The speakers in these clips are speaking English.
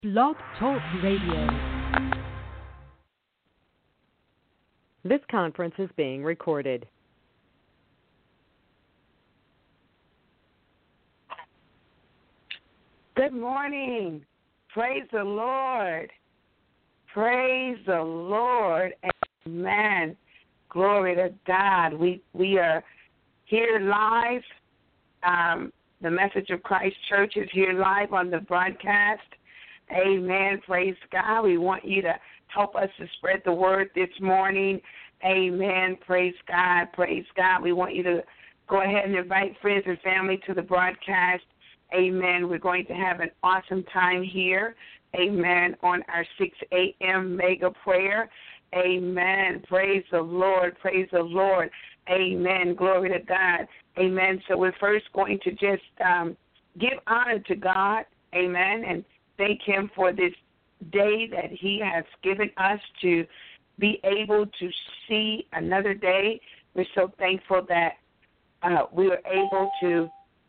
Blog Talk Radio. This conference is being recorded. Good morning. Praise the Lord. Praise the Lord. Amen. Glory to God. We are here live. The Message of Christ Church is here live on the broadcast. Amen. Praise God. We want you to help us to spread the word this morning. Amen. Praise God. Praise God. We want you to go ahead and invite friends and family to the broadcast. Amen. We're going to have an awesome time here. Amen. On our 6 a.m. mega prayer. Amen. Praise the Lord. Praise the Lord. Amen. Glory to God. Amen. So we're first going to just give honor to God. Amen. And thank Him for this day that He has given us to be able to see another day. We're so thankful that we were able to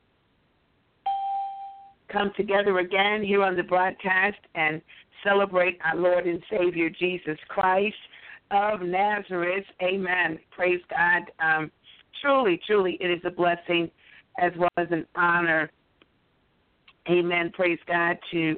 come together again here on the broadcast and celebrate our Lord and Savior Jesus Christ of Nazareth. Amen. Praise God. Truly, it is a blessing as well as an honor. Amen. Praise God to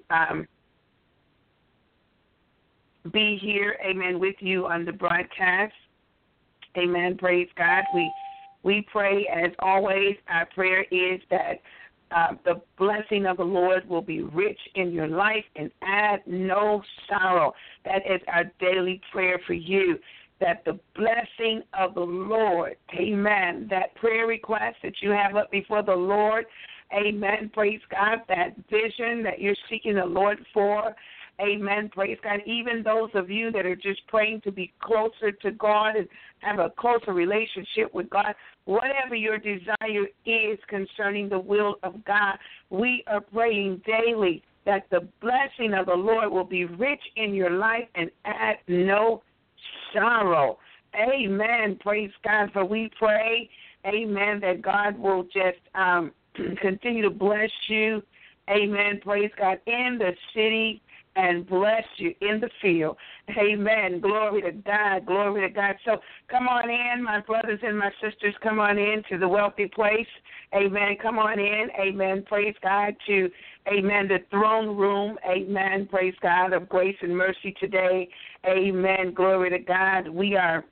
be here. Amen. With you on the broadcast. Amen. Praise God. We pray as always. Our prayer is that the blessing of the Lord will be rich in your life and add no sorrow. That is our daily prayer for you, that the blessing of the Lord, amen, that prayer request that you have up before the Lord, amen, praise God, that vision that you're seeking the Lord for, amen, praise God, even those of you that are just praying to be closer to God and have a closer relationship with God, whatever your desire is concerning the will of God, we are praying daily that the blessing of the Lord will be rich in your life and add no sorrow. Amen. Praise God. For we pray, amen, that God will just continue to bless you. Amen. Praise God. In the city and bless you in the field. Amen. Glory to God. Glory to God. So come on in, my brothers and my sisters. Come on in to the wealthy place. Amen. Come on in. Amen. Praise God to, amen, the throne room. Amen. Praise God of grace and mercy today. Amen. Glory to God. We are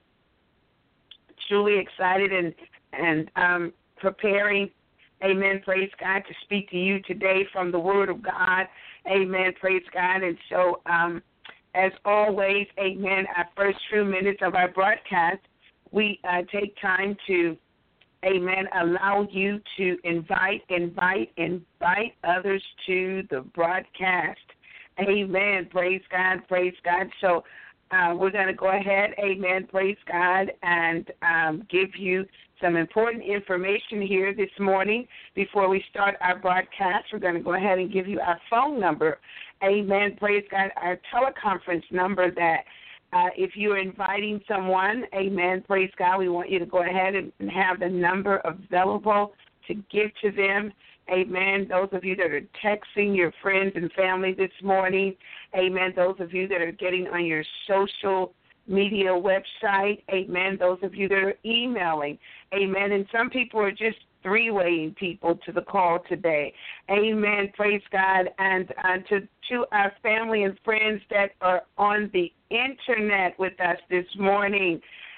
truly excited and preparing, amen, praise God, to speak to you today from the Word of God. Amen, praise God. And so, as always, amen, our first few minutes of our broadcast, we take time to, amen, allow you to invite others to the broadcast. Amen, praise God, praise God. So, we're going to go ahead, amen, praise God, and give you some important information here this morning. Before we start our broadcast, we're going to go ahead and give you our phone number. Amen, praise God, our teleconference number that if you're inviting someone, amen, praise God, we want you to go ahead and have the number available to give to them. Amen. Those of you that are texting your friends and family this morning, amen. Those of you that are getting on your social media website, amen. Those of you that are emailing, amen. And some people are just three-waying people to the call today. Amen. Praise God. And to our family and friends that are on the internet with us this morning,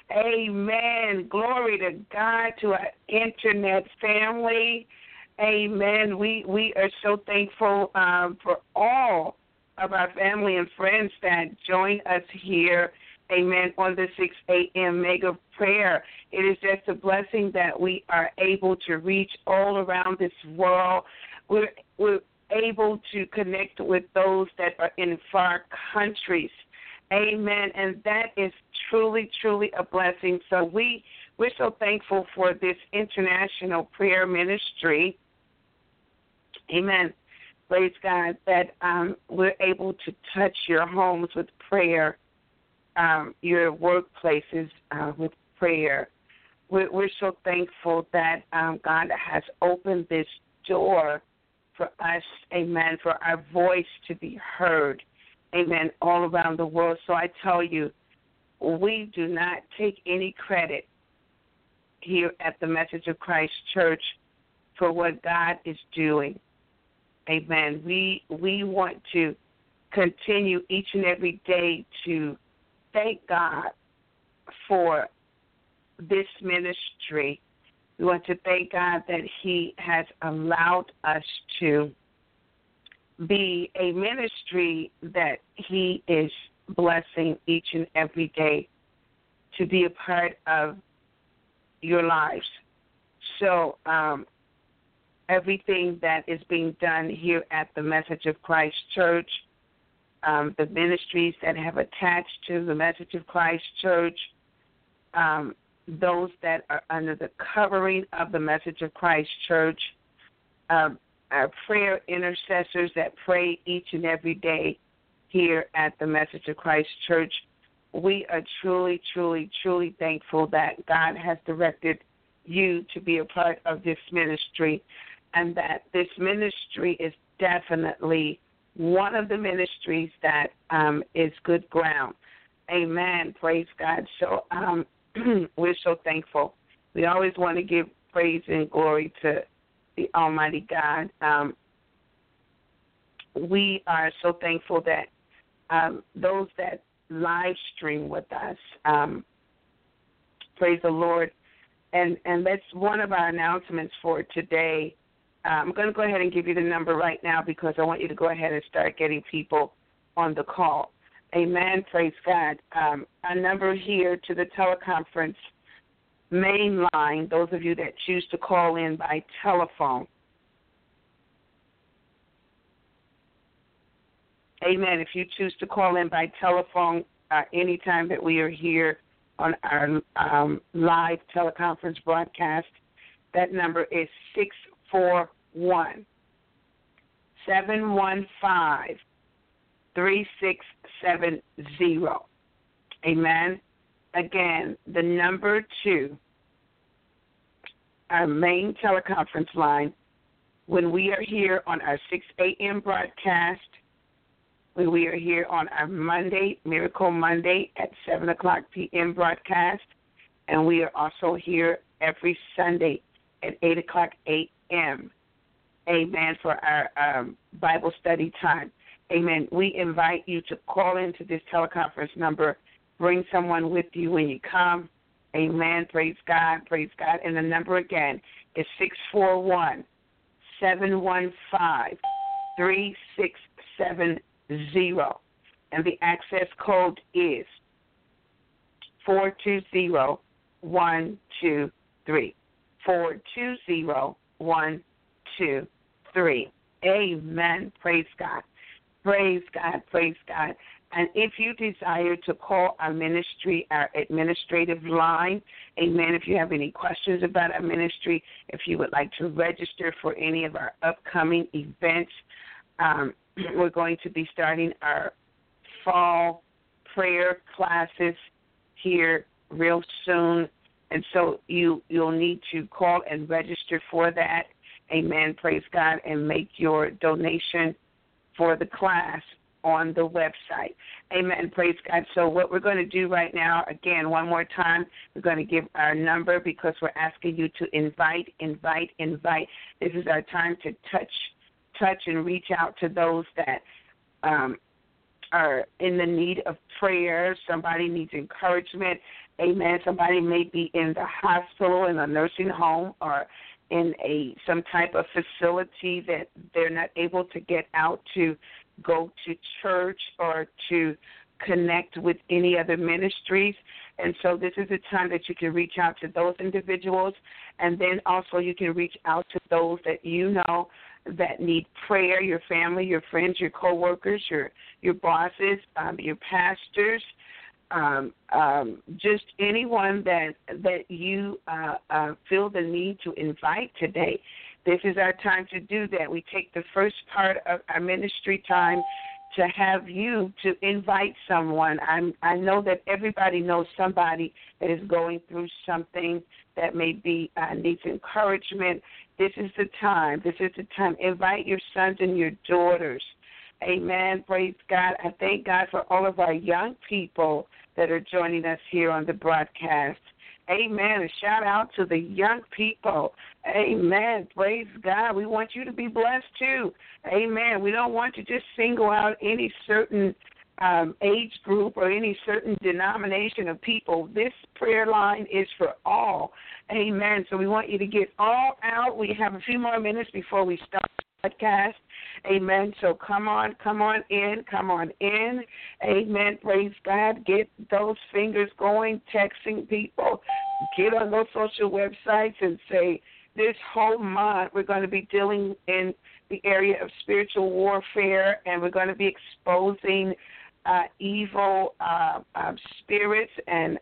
amen. Glory to God, to our internet family. Amen. We are so thankful for all of our family and friends that join us here, amen, on the 6 a.m. mega prayer. It is just a blessing that we are able to reach all around this world. We're able to connect with those that are in far countries. Amen. And that is truly, truly a blessing. So we're so thankful for this international prayer ministry. Amen. Praise God that we're able to touch your homes with prayer, your workplaces with prayer. We're so thankful that God has opened this door for us, amen, for our voice to be heard, amen, all around the world. So I tell you, we do not take any credit here at the Message of Christ Church for what God is doing. Amen. We want to continue each and every day to thank God for this ministry. We want to thank God that He has allowed us to be a ministry that He is blessing each and every day to be a part of your lives. So everything that is being done here at the Message of Christ Church, the ministries that have attached to the Message of Christ Church, those that are under the covering of the Message of Christ Church, our prayer intercessors that pray each and every day here at the Message of Christ Church, we are truly, truly, truly thankful that God has directed you to be a part of this ministry, and that this ministry is definitely one of the ministries that is good ground. Amen. Praise God. So we're so thankful. We always want to give praise and glory to the Almighty God. We are so thankful that those that live stream with us, praise the Lord. And that's one of our announcements for today. I'm going to go ahead and give you the number right now because I want you to go ahead and start getting people on the call. Amen. Praise God. Our number here to the teleconference main line, those of you that choose to call in by telephone. Amen. If you choose to call in by telephone anytime that we are here on our live teleconference broadcast, that number is 641-715-3670. Amen. Again, the number to our main teleconference line when we are here on our 6 a.m. broadcast, when we are here on our Monday, Miracle Monday at 7 o'clock p.m. broadcast, and we are also here every Sunday at 8 o'clock a.m., amen, for our Bible study time. Amen. We invite you to call into this teleconference number. Bring someone with you when you come. Amen. Praise God. Praise God. And the number again is 641-715-3670. And the access code is 420123. 420123. Amen. Praise God. Praise God. Praise God. And if you desire to call our ministry, our administrative line, amen, if you have any questions about our ministry, if you would like to register for any of our upcoming events, we're going to be starting our fall prayer classes here real soon. And so you'll need to call and register for that. Amen. Praise God. And make your donation for the class on the website. Amen. Praise God. So what we're going to do right now, again, one more time, we're going to give our number because we're asking you to invite. This is our time to touch and reach out to those that are in the need of prayer. Somebody needs encouragement. Amen. Somebody may be in the hospital, in a nursing home, or in some type of facility that they're not able to get out to go to church or to connect with any other ministries. And so this is a time that you can reach out to those individuals, and then also you can reach out to those that you know that need prayer, your family, your friends, your coworkers, your bosses, your pastors, just anyone that you feel the need to invite today. This is our time to do that. We take the first part of our ministry time to have you to invite someone. I know that everybody knows somebody that is going through something that may be needs encouragement. This is the time. This is the time. Invite your sons and your daughters. Amen. Praise God. I thank God for all of our young people that are joining us here on the broadcast. Amen. A shout out to the young people. Amen. Praise God. We want you to be blessed too. Amen. We don't want to just single out any certain age group or any certain denomination of people. This prayer line is for all. Amen. So we want you to get all out. We have a few more minutes before we start the podcast. Amen. So come on in. Amen. Praise God. Get those fingers going, texting people. Get on those social websites and say, this whole month we're going to be dealing in the area of spiritual warfare, and we're going to be exposing evil spirits, and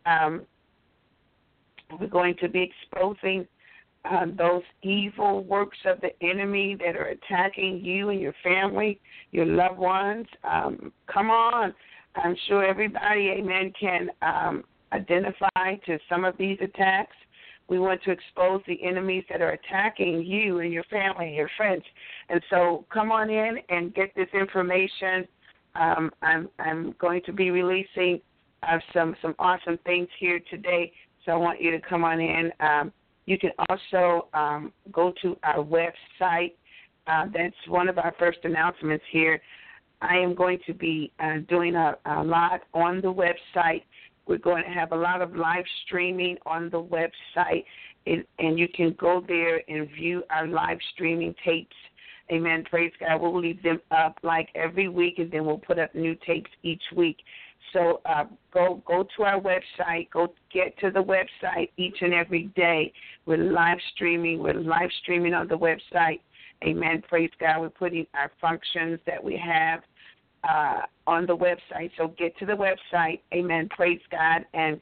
we're going to be exposing those evil works of the enemy that are attacking you and your family, your loved ones. Come on. I'm sure everybody, amen, can identify to some of these attacks. We want to expose the enemies that are attacking you and your family and your friends. And so come on in and get this information. I'm going to be releasing some awesome things here today, so I want you to come on in. You can also go to our website. That's one of our first announcements here. I am going to be doing a lot on the website. We're going to have a lot of live streaming on the website, and you can go there and view our live streaming tapes. Amen. Praise God. We'll leave them up like every week, and then we'll put up new tapes each week. So go to our website. Go get to the website each and every day. We're live streaming. We're live streaming on the website. Amen. Praise God. We're putting our functions that we have on the website. So get to the website. Amen. Praise God. And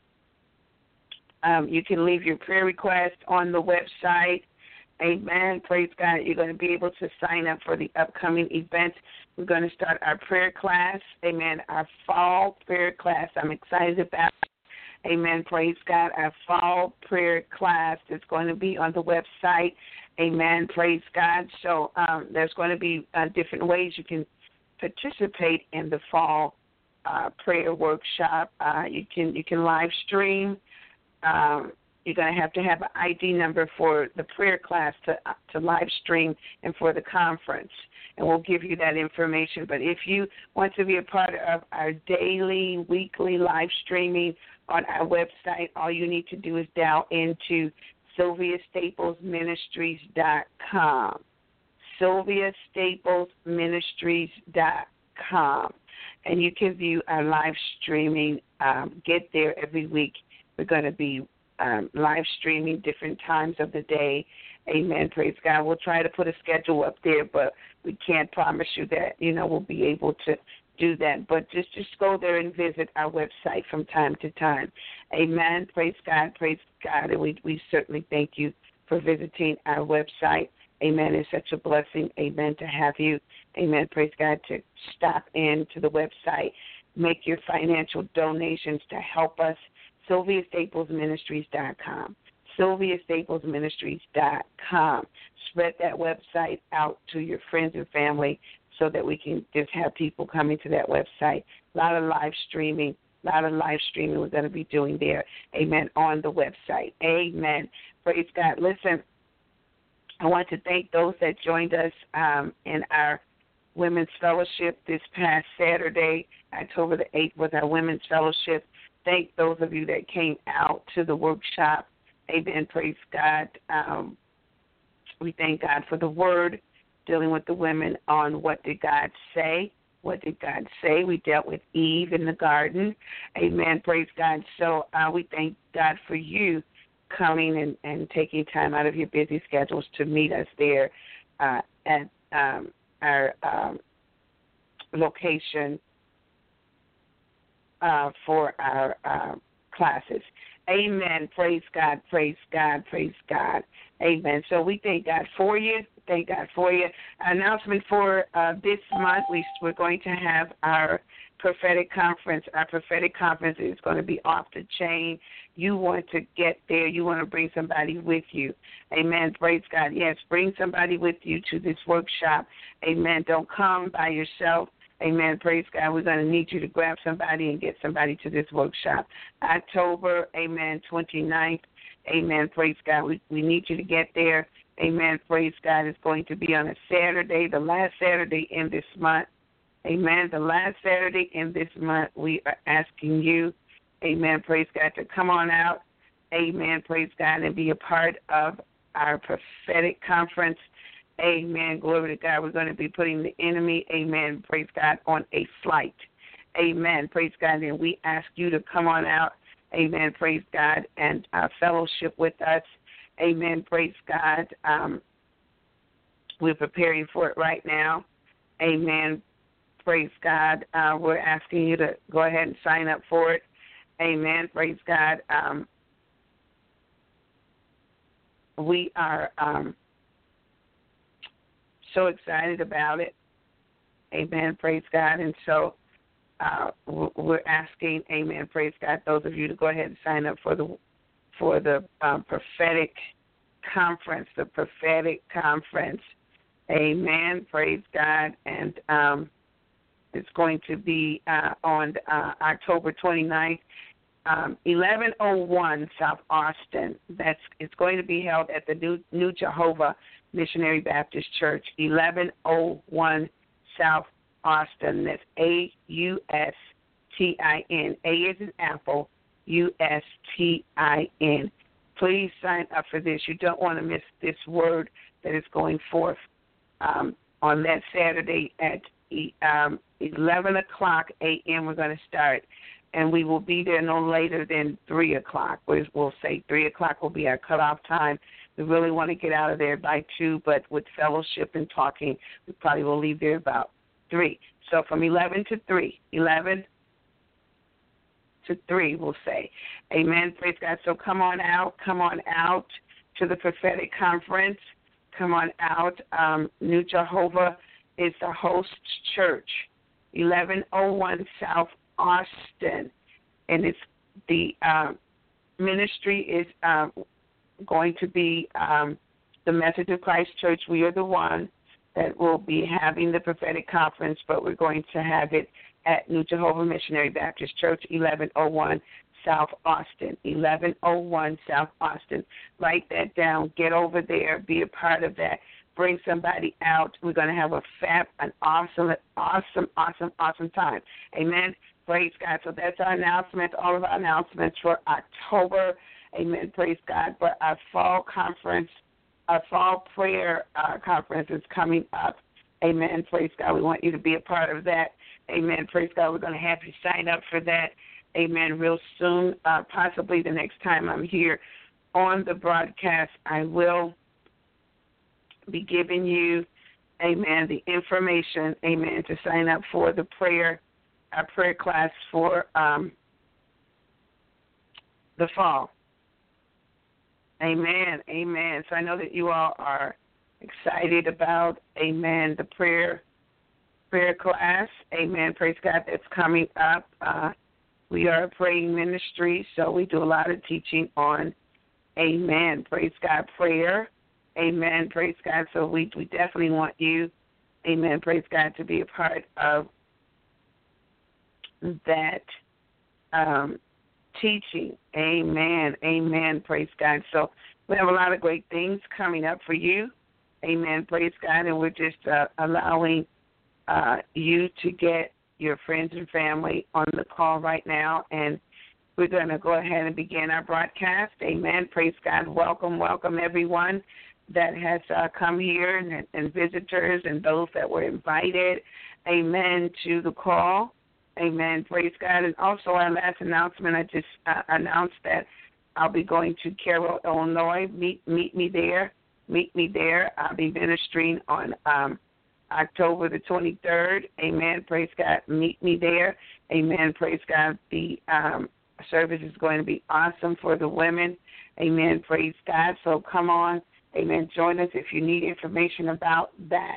you can leave your prayer request on the website. Amen. Praise God. You're going to be able to sign up for the upcoming events. We're going to start our prayer class. Amen. Our fall prayer class. I'm excited about it. Amen. Praise God. Our fall prayer class is going to be on the website. Amen. Praise God. So there's going to be different ways you can participate in the fall prayer workshop. You can live stream. You're going to have an ID number for the prayer class to live stream and for the conference, and we'll give you that information. But if you want to be a part of our daily, weekly live streaming on our website, all you need to do is dial into SylviaStaplesMinistries.com. SylviaStaplesMinistries.com, and you can view our live streaming. Get there every week. We're going to be live streaming different times of the day. Amen. Praise God. We'll try to put a schedule up there, but we can't promise you that, we'll be able to do that. But just go there and visit our website from time to time. Amen. Praise God. Praise God. And we certainly thank you for visiting our website. Amen. It's such a blessing. Amen. To have you. Amen. Praise God. To stop in to the website, make your financial donations to help us. SylviaStaplesMinistries.com. SylviaStaplesMinistries.com. Spread that website out to your friends and family so that we can just have people coming to that website. A lot of live streaming we're going to be doing there. Amen. On the website. Amen. Praise God. Listen, I want to thank those that joined us in our Women's Fellowship this past Saturday, October the 8th, was our Women's Fellowship. Thank those of you that came out to the workshop. Amen. Praise God. We thank God for the word, dealing with the women on what did God say. What did God say? We dealt with Eve in the garden. Amen. Praise God. So we thank God for you coming and taking time out of your busy schedules to meet us there at our location for our classes. Amen. Praise God. Praise God. Praise God. Amen. So we thank God for you. Thank God for you. Announcement for this month, we're going to have our prophetic conference. Our prophetic conference is going to be off the chain. You want to get there. You want to bring somebody with you. Amen. Praise God. Yes, bring somebody with you to this workshop. Amen. Don't come by yourself. Amen. Praise God. We're going to need you to grab somebody and get somebody to this workshop. October, 29th. Amen. Praise God. We need you to get there. Amen. Praise God. It's going to be on a Saturday, the last Saturday in this month. Amen. The last Saturday in this month, we are asking you, amen, praise God, to come on out, amen, praise God, and be a part of our prophetic conference. Amen. Glory to God. We're going to be putting the enemy, amen, praise God, on a flight. Amen. Praise God. And we ask you to come on out, amen, praise God, and fellowship with us. Amen. Praise God. We're preparing for it right now. Amen. Praise God. We're asking you to go ahead and sign up for it. Amen. Praise God. We are so excited about it. Amen. Praise God. And so we're asking, amen, praise God, those of you to go ahead and sign up for the prophetic conference, the prophetic conference. Amen. Praise God. And it's going to be on October 29th, 1101 South Austin. It's going to be held at the New Jehovah Missionary Baptist Church, 1101 South Austin. That's AUSTIN. A is in Apple, USTIN. Please sign up for this. You don't want to miss this word that is going forth on that Saturday at 11 o'clock a.m. We're going to start, and we will be there no later than 3 o'clock. We'll say 3 o'clock will be our cutoff time. We really want to get out of there by 2, but with fellowship and talking, we probably will leave there about 3. So from 11 to 3, 11 to 3, we'll say. Amen. Praise God. So come on out to the prophetic conference. Come on out. New Jehovah is the host church, 1101 South Austin, and it's the ministry is going to be the Message of Christ Church. We are the one that will be having the prophetic conference, but we're going to have it at New Jehovah Missionary Baptist Church, 1101 South Austin, 1101 South Austin. Write that down. Get over there. Be a part of that. Bring somebody out. We're going to have an awesome time. Amen. Praise God. So that's our announcement, all of our announcements for October. Amen. Praise God. But our fall conference, our fall prayer conference is coming up. Amen. Praise God. We want you to be a part of that. Amen. Praise God. We're going to have you sign up for that. Amen. Real soon, possibly the next time I'm here on the broadcast, I will be giving you, amen, the information, amen, to sign up for the prayer class for the fall. Amen, amen. So I know that you all are excited about, amen, the prayer class. Amen, praise God, that's coming up. We are a praying ministry, so we do a lot of teaching on, amen, praise God, prayer. Amen. Praise God. So we definitely want you, amen, praise God, to be a part of that teaching. Amen. Amen. Praise God. So we have a lot of great things coming up for you. Amen. Praise God. And we're just allowing you to get your friends and family on the call right now. And we're going to go ahead and begin our broadcast. Amen. Praise God. Welcome everyone that has come here and visitors and those that were invited, amen, to the call. Amen. Praise God. And also our last announcement, I just announced that I'll be going to Carroll, Illinois. Meet me there. Meet me there. I'll be ministering on October the 23rd. Amen. Praise God. Meet me there. Amen. Praise God. The service is going to be awesome for the women. Amen. Praise God. So come on. Amen. Join us if you need information about that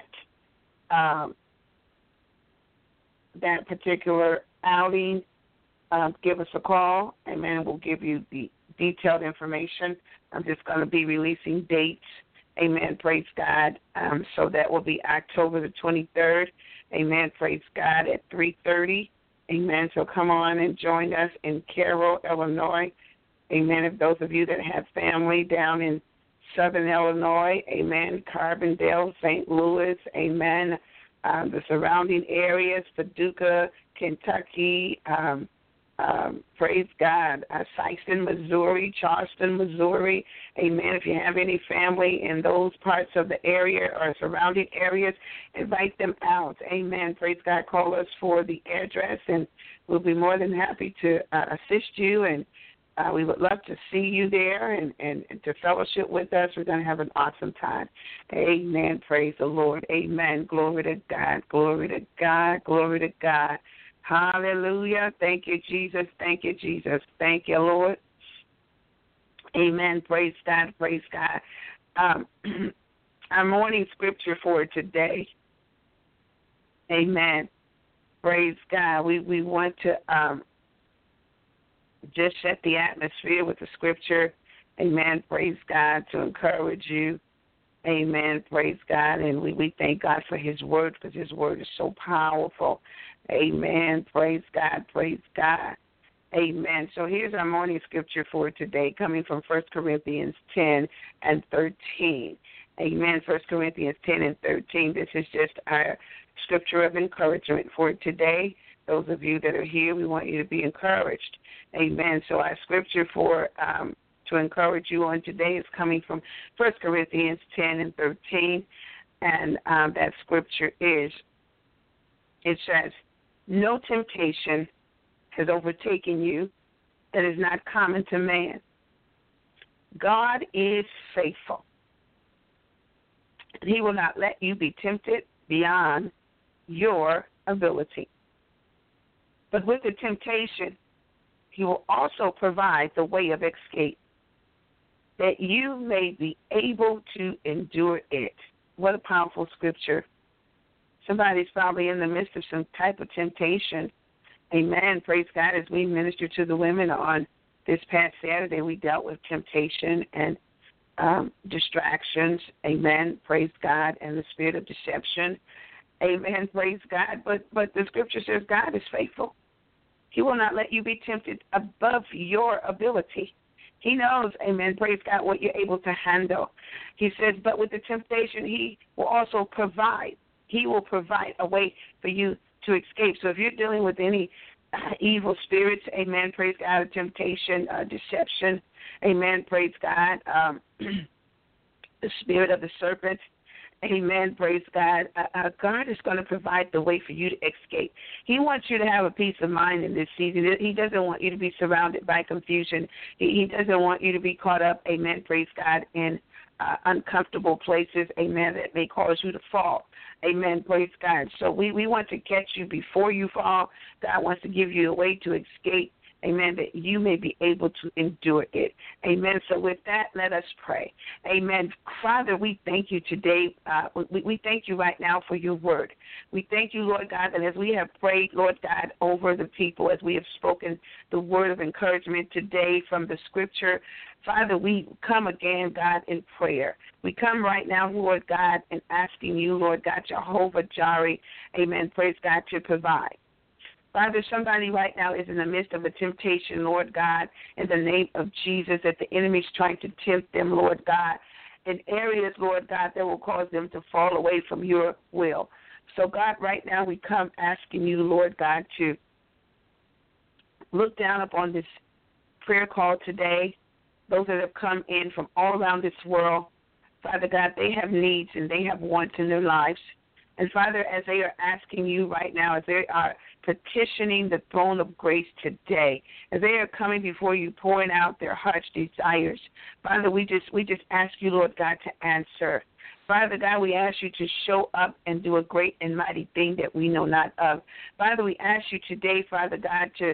that particular outing. Give us a call. Amen. We'll give you the detailed information. I'm just going to be releasing dates. Amen. Praise God. So that will be October the 23rd. Amen. Praise God at 3:30. Amen. So come on and join us in Cairo, Illinois. Amen. If those of you that have family down in Southern Illinois, amen, Carbondale, St. Louis, amen, the surrounding areas, Paducah, Kentucky, praise God, Sikeston, Missouri, Charleston, Missouri, amen. If you have any family in those parts of the area or surrounding areas, invite them out, amen. Praise God, call us for the address, and we'll be more than happy to assist you, and we would love to see you there and to fellowship with us. We're going to have an awesome time. Amen. Praise the Lord. Amen. Glory to God. Glory to God. Glory to God. Hallelujah. Thank you, Jesus. Thank you, Jesus. Thank you, Lord. Amen. Praise God. Praise God. Our morning scripture for today. Amen. Praise God. We want to just set the atmosphere with the scripture. Amen. Praise God, to encourage you. Amen. Praise God. And we thank God for his word, because his word is so powerful. Amen. Praise God. Praise God. Amen. So here's our morning scripture for today, coming from 1 Corinthians 10 and 13. Amen. 1 Corinthians 10 and 13. This is just our scripture of encouragement for today. Those of you that are here, we want you to be encouraged. Amen. So our scripture for to encourage you on today is coming from 1 Corinthians 10 and 13. And that scripture is, it says, no temptation has overtaken you that is not common to man. God is faithful. He will not let you be tempted beyond your ability. But with the temptation, he will also provide the way of escape, that you may be able to endure it. What a powerful scripture. Somebody's probably in the midst of some type of temptation. Amen. Praise God. As we minister to the women on this past Saturday, we dealt with temptation and distractions. Amen. Praise God. And the spirit of deception. Amen. Praise God. But the scripture says God is faithful. He will not let you be tempted above your ability. He knows, amen, praise God, what you're able to handle. He says, but with the temptation, he will also provide. He will provide a way for you to escape. So if you're dealing with any evil spirits, amen, praise God, temptation, deception, amen, praise God, the spirit of the serpent, amen, praise God, God is going to provide the way for you to escape. He wants you to have a peace of mind in this season. He doesn't want you to be surrounded by confusion. He doesn't want you to be caught up, amen, praise God, in uncomfortable places, amen, that may cause you to fall. Amen, praise God. So we want to catch you before you fall. God wants to give you a way to escape, amen, that you may be able to endure it. Amen. So with that, let us pray. Amen. Father, we thank you today. We thank you right now for your word. We thank you, Lord God, that as we have prayed, Lord God, over the people, as we have spoken the word of encouragement today from the scripture, Father, we come again, God, in prayer. We come right now, Lord God, and asking you, Lord God, Jehovah Jireh, amen, praise God, to provide. Father, somebody right now is in the midst of a temptation, Lord God, in the name of Jesus, that the enemy's trying to tempt them, Lord God, in areas, Lord God, that will cause them to fall away from your will. So, God, right now we come asking you, Lord God, to look down upon this prayer call today, those that have come in from all around this world. Father God, they have needs and they have wants in their lives. And, Father, as they are asking you right now, as they are petitioning the throne of grace today, as they are coming before you, pouring out their heart's desires, Father, we just ask you, Lord God, to answer. Father God, we ask you to show up and do a great and mighty thing that we know not of. Father, we ask you today, Father God, to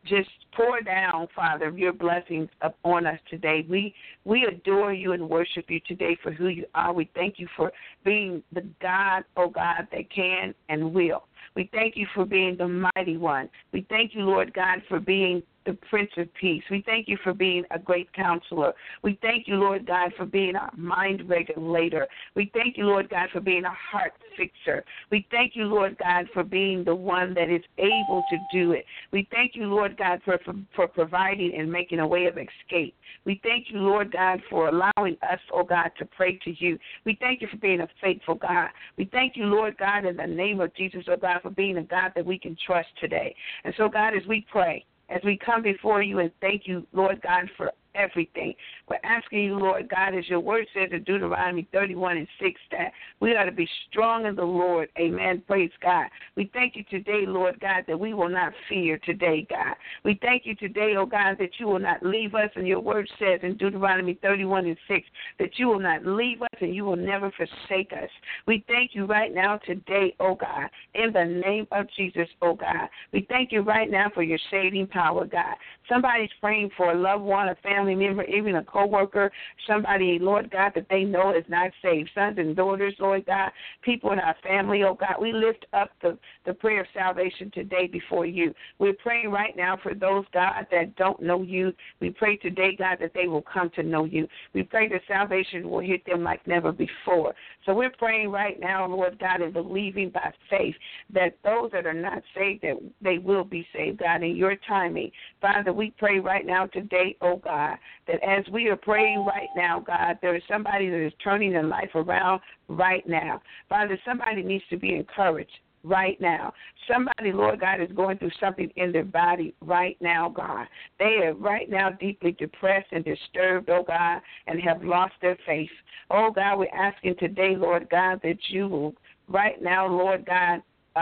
just pour down, Father, your blessings upon us today. We adore you and worship you today for who you are. We thank you for being the God, oh God, that can and will. We thank you for being the mighty one. We thank you, Lord God, for being the Prince of Peace. We thank you for being a great counselor. We thank you, Lord God, for being our mind regulator. We thank you, Lord God, for being a heart fixer. We thank you, Lord God, for being the one that is able to do it. We thank you, Lord God, for providing and making a way of escape. We thank you, Lord God, for allowing us, oh God, to pray to you. We thank you for being a faithful God. We thank you, Lord God, in the name of Jesus, oh God, for being a God that we can trust today. And so, God, as we pray, as we come before you and thank you, Lord God, for everything. We're asking you, Lord God, as your word says in Deuteronomy 31:6, that we are to be strong in the Lord. Amen. Praise God. We thank you today, Lord God, that we will not fear today, God. We thank you today, oh God, that you will not leave us. And your word says in Deuteronomy 31:6 that you will not leave us and you will never forsake us. We thank you right now today, oh God, in the name of Jesus, oh God. We thank you right now for your saving power, God. Somebody's praying for a loved one, a family member, even a coworker, somebody, Lord God, that they know is not saved. Sons and daughters, Lord God, people in our family, oh God. We lift up the prayer of salvation today before you. We're praying right now for those, God, that don't know you. We pray today, God, that they will come to know you. We pray that salvation will hit them like never before. So we're praying right now, Lord God, and believing by faith that those that are not saved, that they will be saved, God, in your timing. Father, we pray right now today, oh God, that as we are praying right now, God, there is somebody that is turning their life around right now. Father, somebody needs to be encouraged right now. Somebody, Lord God, is going through something in their body right now, God. They are right now deeply depressed and disturbed, oh God, and have lost their faith. Oh God, we're asking today, Lord God, that you will right now, Lord God,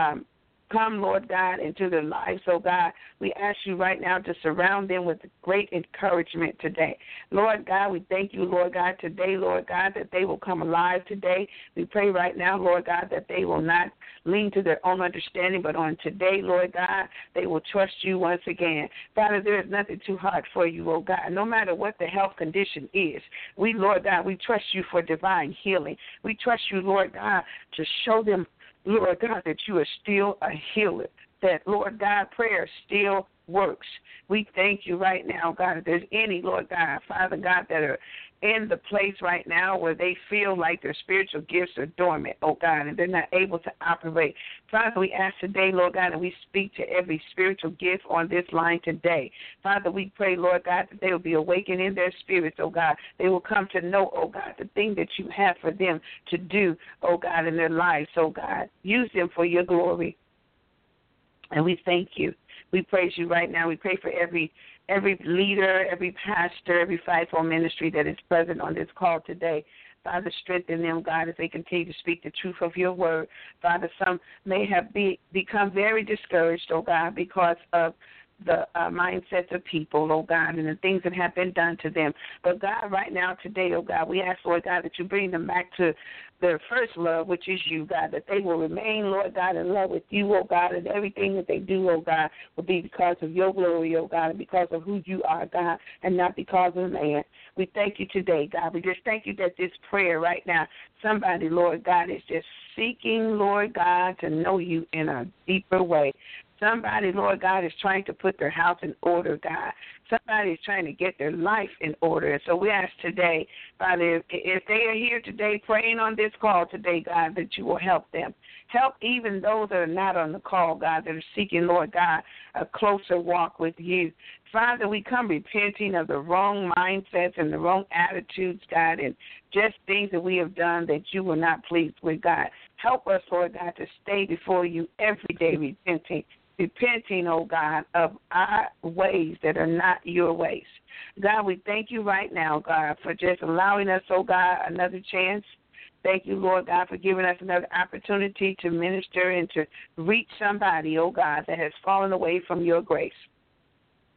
come, Lord God, into their lives, oh God. We ask you right now to surround them with great encouragement today. Lord God, we thank you, Lord God, today, Lord God, that they will come alive today. We pray right now, Lord God, that they will not lean to their own understanding, but on today, Lord God, they will trust you once again. Father, there is nothing too hard for you, oh God. No matter what the health condition is, we, Lord God, we trust you for divine healing. We trust you, Lord God, to show them, Lord God, that you are still a healer, that, Lord God, prayer still works. We thank you right now, God, if there's any, Lord God, Father God, that are in the place right now where they feel like their spiritual gifts are dormant, oh God, and they're not able to operate. Father, we ask today, Lord God, and we speak to every spiritual gift on this line today. Father, we pray, Lord God, that they will be awakened in their spirits, oh God. They will come to know, oh God, the thing that you have for them to do, oh God, in their lives, oh God. Use them for your glory. And we thank you. We praise you right now. We pray for every leader, every pastor, every fivefold ministry that is present on this call today. Father, strengthen them, God, as they continue to speak the truth of your word. Father, some may have become very discouraged, oh God, because of the mindsets of people, oh God, and the things that have been done to them. But God, right now, today, oh God, we ask, Lord God, that you bring them back to their first love, which is you, God, that they will remain, Lord God, in love with you, oh God, and everything that they do, oh God, will be because of your glory, oh God, and because of who you are, God, and not because of man. We thank you today, God. We just thank you that this prayer right now, somebody, Lord God, is just seeking, Lord God, to know you in a deeper way. Somebody, Lord God, is trying to put their house in order, God. Somebody is trying to get their life in order. And so we ask today, Father, if they are here today praying on this call today, God, that you will help them. Help even those that are not on the call, God, that are seeking, Lord God, a closer walk with you. Father, we come repenting of the wrong mindsets and the wrong attitudes, God, and just things that we have done that you were not pleased with, God. Help us, Lord God, to stay before you every day repenting, oh God, of our ways that are not your ways. God, we thank you right now, God, for just allowing us, oh God, another chance. Thank you, Lord God, for giving us another opportunity to minister and to reach somebody, oh God, that has fallen away from your grace.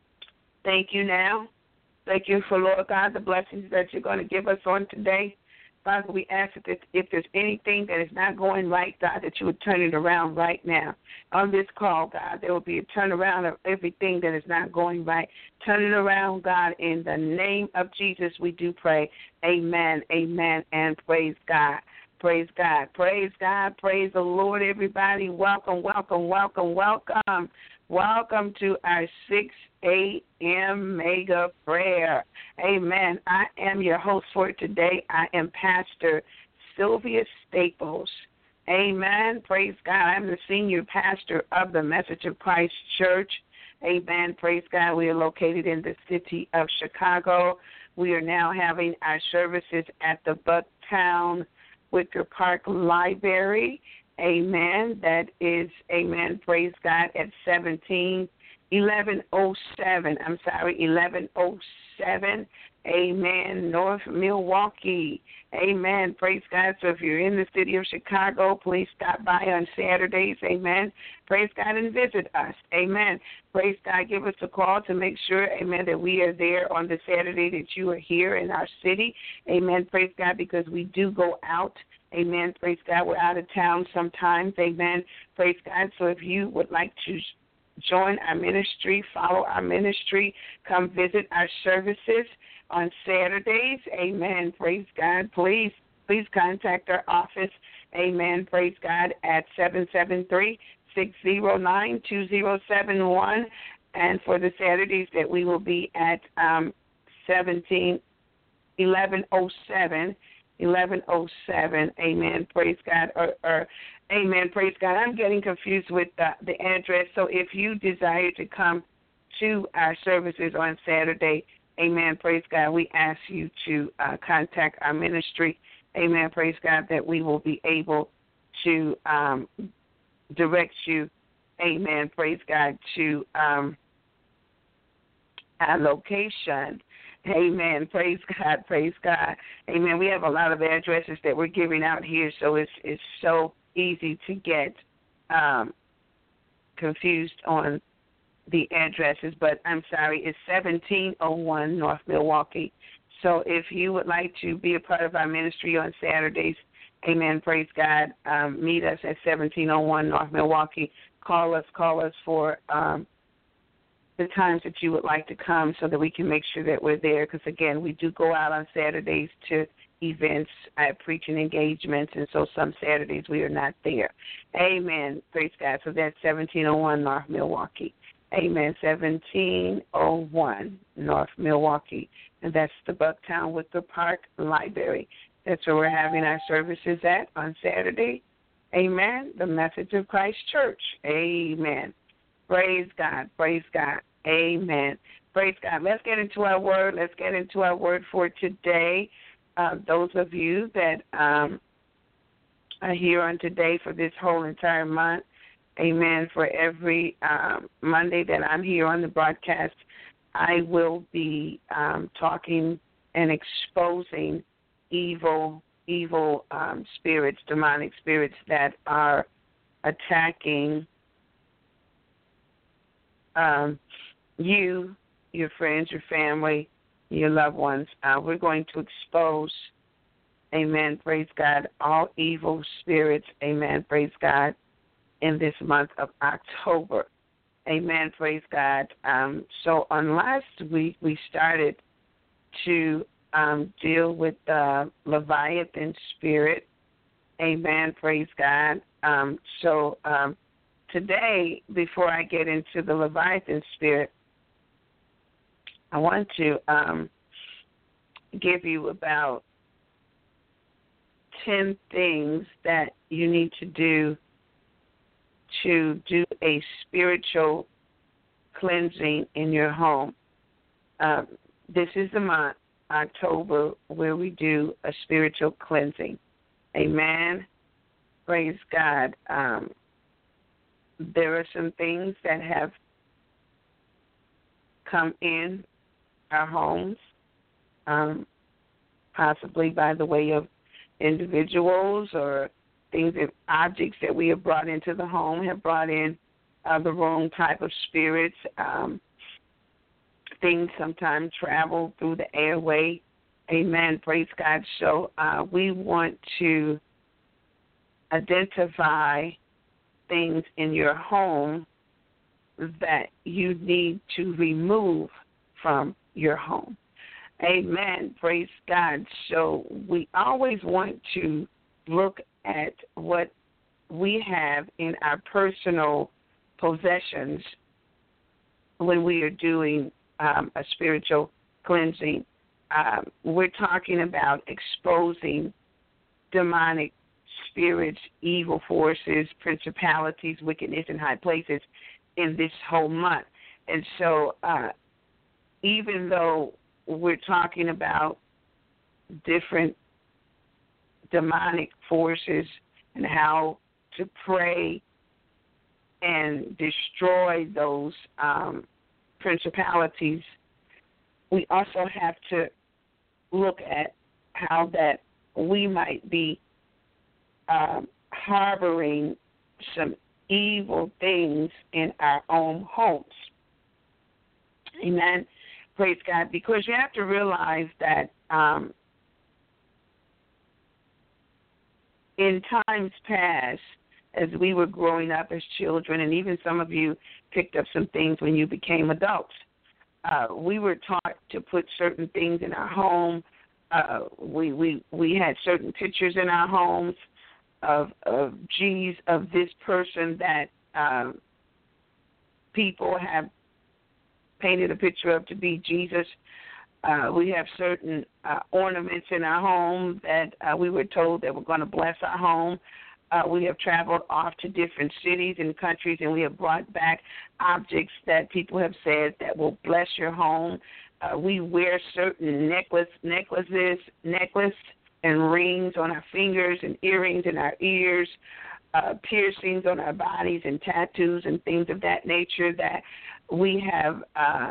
Thank you now. Thank you for, Lord God, the blessings that you're going to give us on today. Father, we ask that if there's anything that is not going right, God, that you would turn it around right now. On this call, God, there will be a turnaround of everything that is not going right. Turn it around, God, in the name of Jesus we do pray. Amen, amen, and praise God. Praise God. Praise God. Praise the Lord, everybody. Welcome, welcome, welcome, welcome. Welcome to our 6 a.m. mega prayer. Amen. I am your host for today. I am Pastor Sylvia Staples. Amen. Praise God. I'm the senior pastor of the Message of Christ Church. Amen. Praise God. We are located in the city of Chicago. We are now having our services at the Bucktown Wicker Park Library. Amen. That is, amen, praise God, at 1107, amen, North Milwaukee. Amen. Praise God. So if you're in the city of Chicago, please stop by on Saturdays. Amen. Praise God and visit us. Amen. Praise God. Give us a call to make sure, amen, that we are there on the Saturday that you are here in our city. Amen. Praise God, because we do go out. Amen. Praise God. We're out of town sometimes. Amen. Praise God. So if you would like to join our ministry, follow our ministry, come visit our services on Saturdays. Amen. Praise God. Please contact our office. Amen. Praise God at 773-609-2071. And for the Saturdays that we will be at 1107. Amen. Praise God. Or amen. Praise God. I'm getting confused with the address. So if you desire to come to our services on Saturday, amen. Praise God. We ask you to contact our ministry. Amen. Praise God, that we will be able to direct you. Amen. Praise God, to our location. Amen. Praise God. Praise God. Amen. We have a lot of addresses that we're giving out here, so it's so easy to get confused on the addresses. But I'm sorry, it's 1701 North Milwaukee. So if you would like to be a part of our ministry on Saturdays, amen. Praise God. Meet us at 1701 North Milwaukee. Call us for the times that you would like to come so that we can make sure that we're there. Because, again, we do go out on Saturdays to events, preaching engagements, and so some Saturdays we are not there. Amen. Praise God. So that's 1701 North Milwaukee. Amen. 1701 North Milwaukee. And that's the Bucktown Wicker Park Library. That's where we're having our services at on Saturday. Amen. The Message of Christ Church. Amen. Praise God. Praise God. Amen. Praise God. Let's get into our word. Let's get into our word for today. Those of you that are here on today for this whole entire month, amen, for every Monday that I'm here on the broadcast, I will be talking and exposing evil spirits, demonic spirits that are attacking you, your friends, your family, your loved ones. We're going to expose, amen, praise God, all evil spirits, amen, praise God, in this month of October. Amen, praise God. So on last week, we started to deal with the Leviathan spirit. Amen, praise God. So today, before I get into the Leviathan spirit, I want to give you about 10 things that you need to do a spiritual cleansing in your home. This is the month, October, where we do a spiritual cleansing. Amen. Praise God. There are some things that have come in our homes, possibly by the way of individuals or things, that objects that we have brought into the home have brought in the wrong type of spirits. Things sometimes travel through the airway. Amen. Praise God. So we want to identify things in your home that you need to remove from your home. Amen. Praise God. So we always want to look at what we have in our personal possessions when we are doing a spiritual cleansing. We're talking about exposing demonic spirits, evil forces, principalities, wickedness in high places in this whole month. And so even though we're talking about different demonic forces and how to pray and destroy those principalities, we also have to look at how that we might be harboring some evil things in our own homes. Amen. Praise God. Because you have to realize that in times past, as we were growing up as children, and even some of you picked up some things when you became adults, we were taught to put certain things in our home. We had certain pictures in our homes of this person that people have painted a picture of to be Jesus. We have certain ornaments in our home that we were told that were going to bless our home. We have traveled off to different cities and countries, and we have brought back objects that people have said that will bless your home. We wear certain necklaces and rings on our fingers and earrings in our ears, piercings on our bodies and tattoos and things of that nature that we have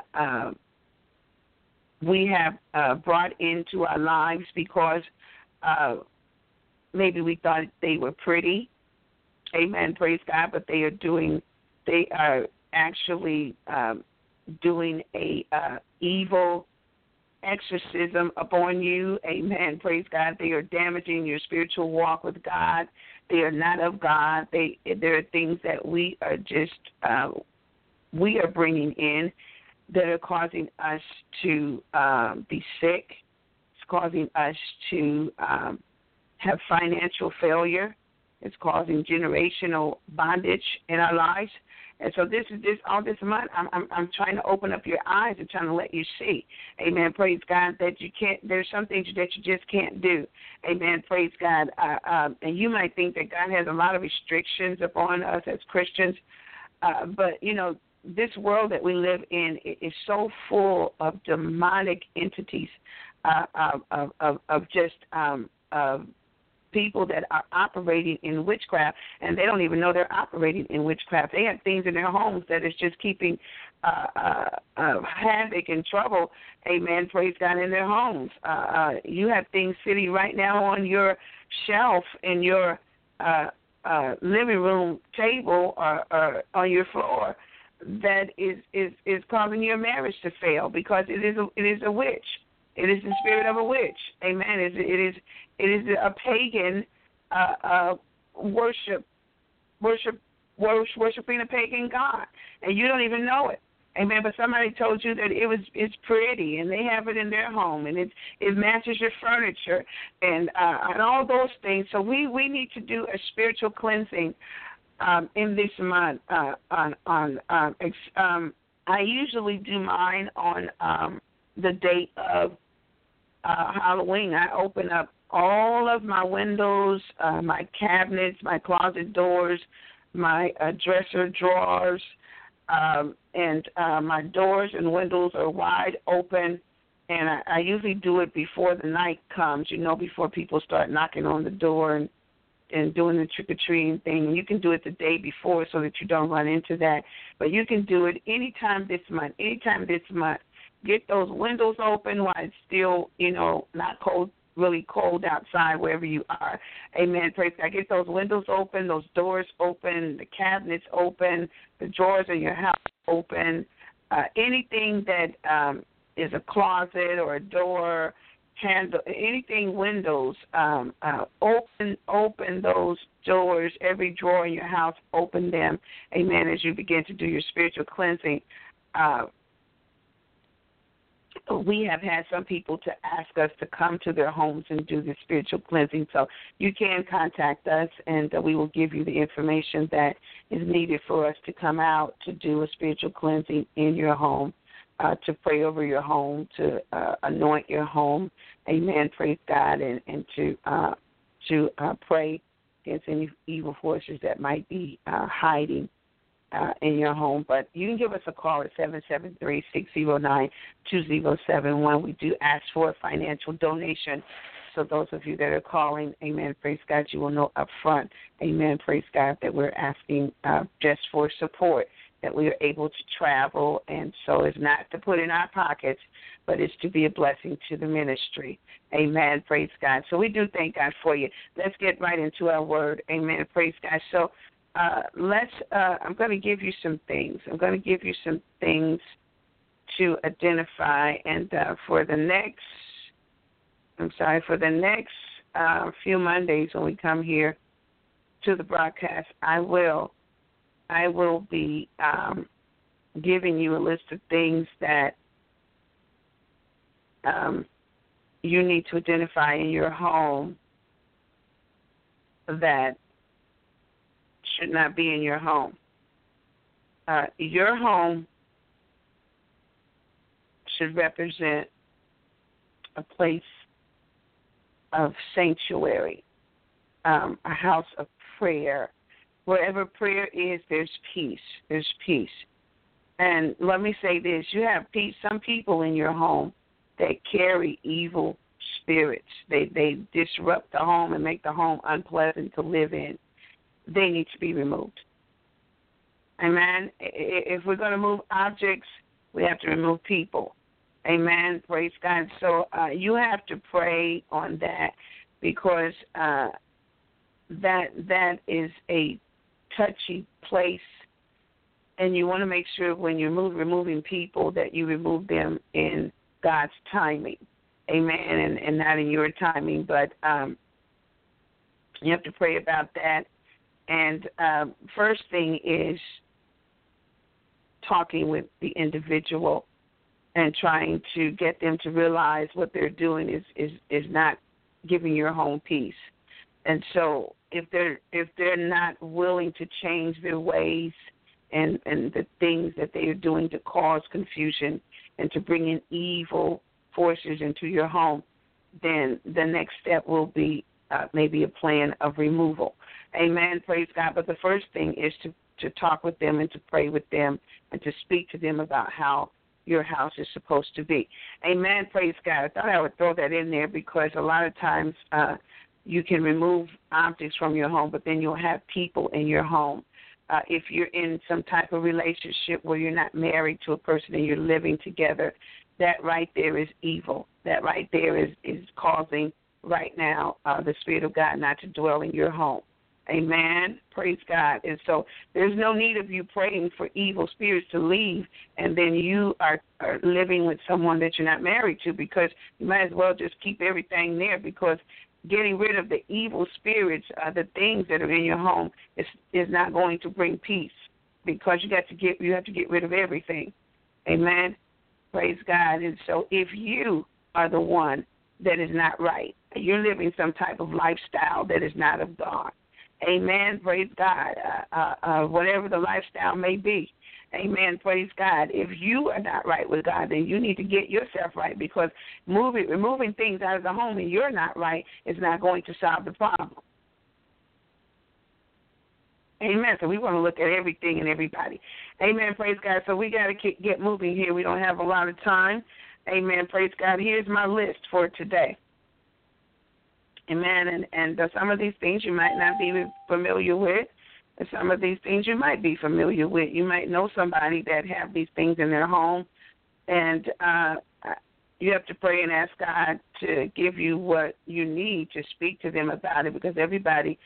brought into our lives because maybe we thought they were pretty. Amen. Praise God. But they are actually doing a evil exorcism upon you. Amen. Praise God. They are damaging your spiritual walk with God. They are not of God. There are things that we are bringing in that are causing us to be sick. It's causing us to have financial failure. It's causing generational bondage in our lives. And so all this month, I'm trying to open up your eyes and trying to let you see, amen, praise God, that you can't, there's some things that you just can't do, amen, praise God. And you might think that God has a lot of restrictions upon us as Christians, but, this world that we live in is so full of demonic entities, of people that are operating in witchcraft, and they don't even know they're operating in witchcraft. They have things in their homes that is just keeping havoc and trouble, amen, praise God, in their homes. You have things sitting right now on your shelf in your living room table or on your floor that is causing your marriage to fail because it is a witch. It is the spirit of a witch. Amen. It is a pagan worshiping a pagan god, and you don't even know it. Amen. But somebody told you that it's pretty, and they have it in their home, and it matches your furniture, and all those things. So we need to do a spiritual cleansing in this month. I usually do mine on the date of Halloween. I open up all of my windows, my cabinets, my closet doors, my dresser drawers, and my doors and windows are wide open. And I usually do it before the night comes, before people start knocking on the door and doing the trick-or-treating thing. You can do it the day before so that you don't run into that. But you can do it anytime this month. Get those windows open while it's still, not cold, really cold outside wherever you are. Amen. Praise God. Get those windows open, those doors open, the cabinets open, the drawers in your house open. Anything that is a closet or a door, handle anything, windows, open those doors, every drawer in your house, open them, amen, as you begin to do your spiritual cleansing. We have had some people to ask us to come to their homes and do the spiritual cleansing. So you can contact us, and we will give you the information that is needed for us to come out to do a spiritual cleansing in your home, to pray over your home, to anoint your home. Amen. Praise God, and to pray against any evil forces that might be hiding in your home. But you can give us a call at 773-609-2071. We do ask for a financial donation. So those of you that are calling, amen, praise God, you will know up front, amen, praise God, that we're asking just for support, that we are able to travel. And so it's not to put in our pockets, but it's to be a blessing to the ministry. Amen, praise God. So we do thank God for you. Let's get right into our word. Amen, praise God. So I'm going to give you some things. I'm going to give you some things to identify. And for the next few Mondays when we come here to the broadcast, I will be giving you a list of things that you need to identify in your home that should not be in your home. Your home should represent a place of sanctuary, a house of prayer. Wherever prayer is, there's peace. There's peace. And let me say this, you have peace. Some people in your home that carry evil spirits. They disrupt the home and make the home unpleasant to live in. They need to be removed. Amen. If we're going to move objects, we have to remove people. Amen. Praise God. So you have to pray on that, because that is a touchy place, and you want to make sure when you're removing people that you remove them in God's timing. Amen. And not in your timing, but you have to pray about that. And first thing is talking with the individual and trying to get them to realize what they're doing is not giving your home peace. And so if they're not willing to change their ways and the things that they are doing to cause confusion and to bring in evil forces into your home, then the next step will be maybe a plan of removal. Amen. Praise God. But the first thing is to talk with them and to pray with them and to speak to them about how your house is supposed to be. Amen. Praise God. I thought I would throw that in there because a lot of times you can remove objects from your home, but then you'll have people in your home. If you're in some type of relationship where you're not married to a person and you're living together, that right there is evil. That right there is causing right now the Spirit of God not to dwell in your home. Amen. Praise God. And so there's no need of you praying for evil spirits to leave, and then you are living with someone that you're not married to, because you might as well just keep everything there, because getting rid of the evil spirits, the things that are in your home, is not going to bring peace, because you have to get rid of everything. Amen. Praise God. And so if you are the one that is not right, you're living some type of lifestyle that is not of God. Amen. Praise God. Whatever the lifestyle may be. Amen. Praise God. If you are not right with God, then you need to get yourself right, because removing things out of the home and you're not right is not going to solve the problem. Amen. So we want to look at everything and everybody. Amen. Praise God. So we got to get moving here. We don't have a lot of time. Amen. Praise God. Here's my list for today. Amen. And some of these things you might not be familiar with, and some of these things you might be familiar with. You might know somebody that have these things in their home, and you have to pray and ask God to give you what you need to speak to them about it, because everybody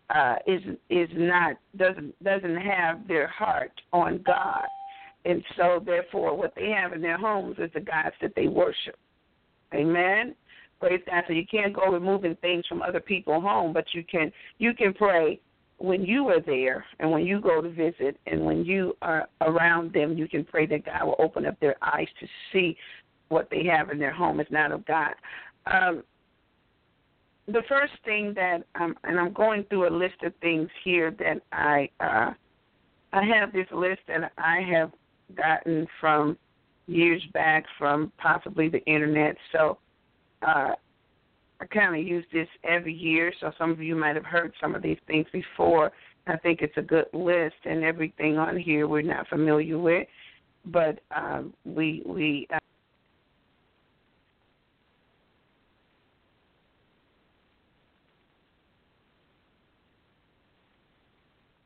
doesn't have their heart on God, and so therefore what they have in their homes is the gods that they worship. Amen. Praise God. So you can't go removing things from other people's home, but you can pray when you are there and when you go to visit and when you are around them. You can pray that God will open up their eyes to see what they have in their home is not of God. The first thing that, and I'm going through a list of things here that I have this list that I have gotten from years back from possibly the internet. So I kind of use this every year, so some of you might have heard some of these things before. I think it's a good list, and everything on here we're not familiar with, but we